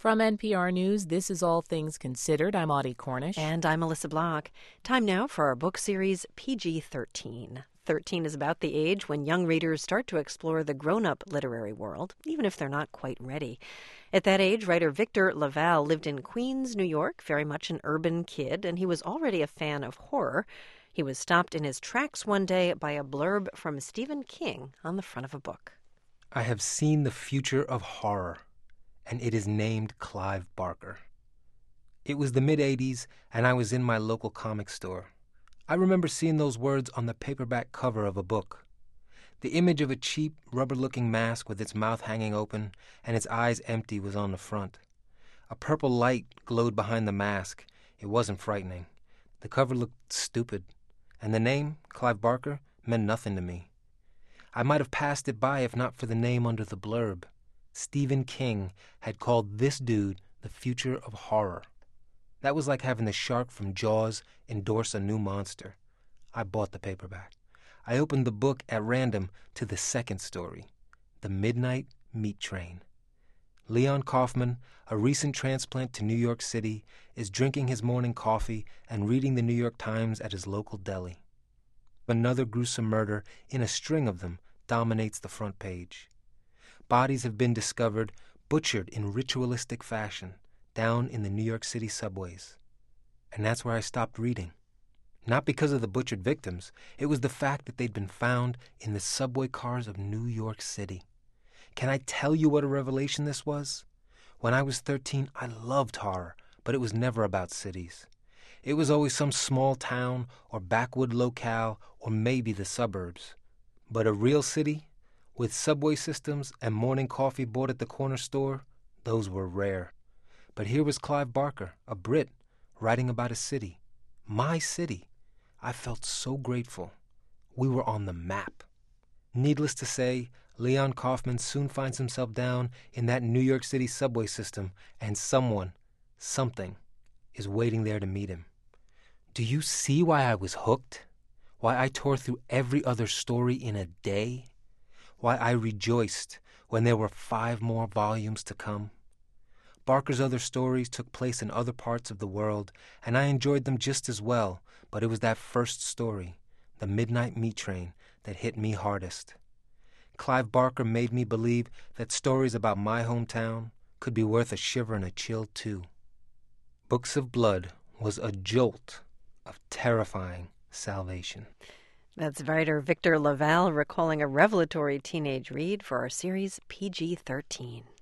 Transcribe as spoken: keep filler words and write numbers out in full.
From N P R News, this is All Things Considered. I'm Audie Cornish. And I'm Melissa Block. Time now for our book series, P G thirteen. thirteen is about the age when young readers start to explore the grown-up literary world, even if they're not quite ready. At that age, writer Victor LaValle lived in Queens, New York, very much an urban kid, and he was already a fan of horror. He was stopped in his tracks one day by a blurb from Stephen King on the front of a book. I have seen the future of horror, and it is named Clive Barker. It was the mid-eighties, and I was in my local comic store. I remember seeing those words on the paperback cover of a book. The image of a cheap, rubber-looking mask with its mouth hanging open and its eyes empty was on the front. A purple light glowed behind the mask. It wasn't frightening. The cover looked stupid, and the name, Clive Barker, meant nothing to me. I might have passed it by if not for the name under the blurb. Stephen King had called this dude the future of horror. That was like having the shark from Jaws endorse a new monster. I bought the paperback. I opened the book at random to the second story, The Midnight Meat Train. Leon Kaufman, a recent transplant to New York City, is drinking his morning coffee and reading the New York Times at his local deli. Another gruesome murder, in a string of them, dominates the front page. Bodies have been discovered, butchered in ritualistic fashion, down in the New York City subways. And that's where I stopped reading. Not because of the butchered victims, it was the fact that they'd been found in the subway cars of New York City. Can I tell you what a revelation this was? When I was thirteen, I loved horror, but it was never about cities. It was always some small town or backwood locale or maybe the suburbs. But a real city, with subway systems and morning coffee bought at the corner store, those were rare. But here was Clive Barker, a Brit, writing about a city. My city. I felt so grateful. We were on the map. Needless to say, Leon Kaufman soon finds himself down in that New York City subway system, and someone, something, is waiting there to meet him. Do you see why I was hooked? Why I tore through every other story in a day? Why I rejoiced when there were five more volumes to come? Barker's other stories took place in other parts of the world, and I enjoyed them just as well, but it was that first story, The Midnight Meat Train, that hit me hardest. Clive Barker made me believe that stories about my hometown could be worth a shiver and a chill, too. Books of Blood was a jolt of terrifying salvation. That's writer Victor LaValle recalling a revelatory teenage read for our series P G thirteen.